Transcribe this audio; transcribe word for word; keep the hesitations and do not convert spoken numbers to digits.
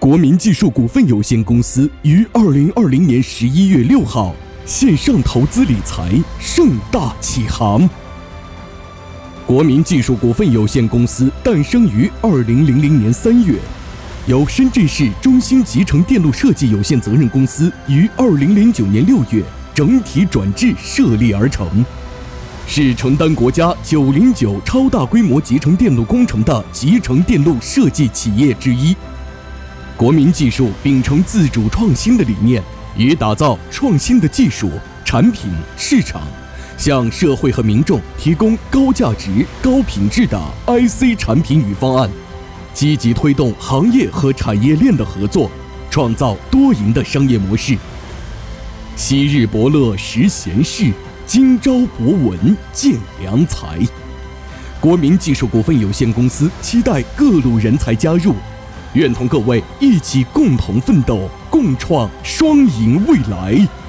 国民技术股份有限公司于二零二零年十一月六号线上投资理财盛大启航。国民技术股份有限公司诞生于二零零零年三月，由深圳市中兴集成电路设计有限责任公司于二零零九年六月整体转制设立而成，是承担国家九零九超大规模集成电路工程的集成电路设计企业之一。国民技术秉承自主创新的理念，以打造创新的技术、产品、市场，向社会和民众提供高价值、高品质的 I C 产品与方案，积极推动行业和产业链的合作，创造多赢的商业模式。昔日伯乐识贤士，今朝博闻见良才。国民技术股份有限公司期待各路人才加入，愿同各位一起共同奋斗，共创双赢未来。